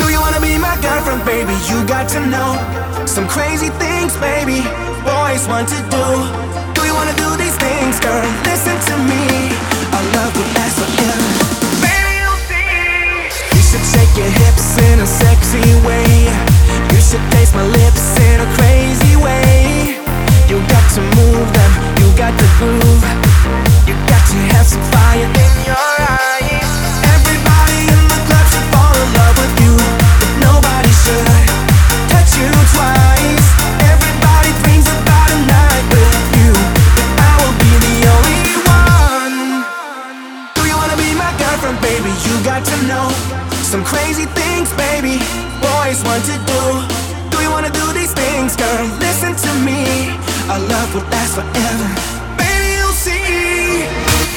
Do you wanna be my girlfriend, baby? You got to know some crazy things, baby, boys want to do. Do you wanna do these things, girl? Listen to me, our love will last forever. Baby, you'll see. You should shake your hips in a sexy way. You should taste my lips in a crazy way. You got to move them, you got to groove. You got to have some fire in your eyes. Everybody in the club should fall in love with you, but nobody should touch you twice. Everybody dreams about a night with you, but I will be the only one. Do you wanna be my girlfriend, baby? You got to know some crazy things, baby, boys want to do. Do you wanna do these things, girl? Listen to me, our love will last forever. Baby, you'll see.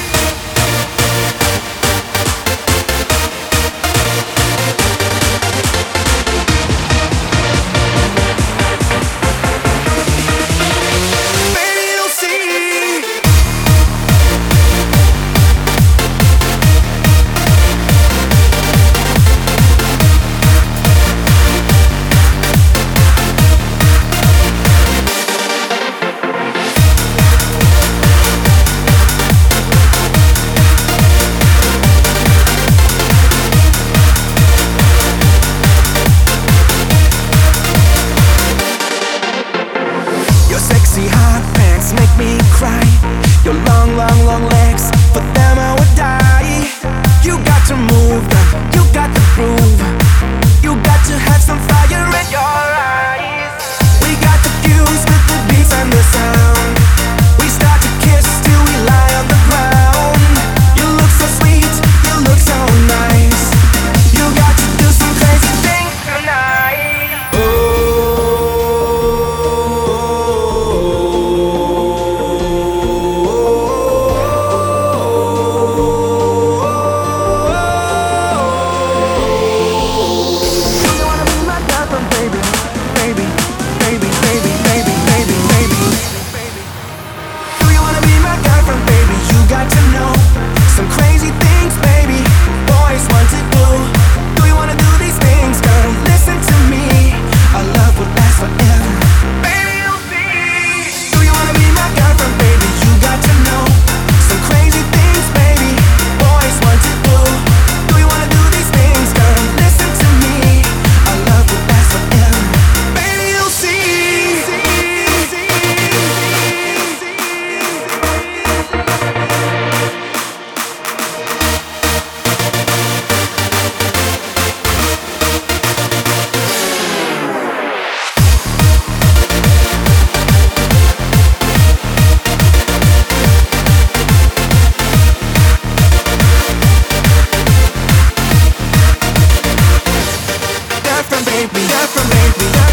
Sexy hot pants make me cry. Your long, long, long legs, for them I would die. You got to move them, you got to prove. You got to have some fire in your eyes. We got the fuse with the beats and the sound. We start to kiss till we lie on the ground. You look so sweet, you look so nice. You got to do some crazy things tonight. Girlfriend, baby, girlfriend, baby.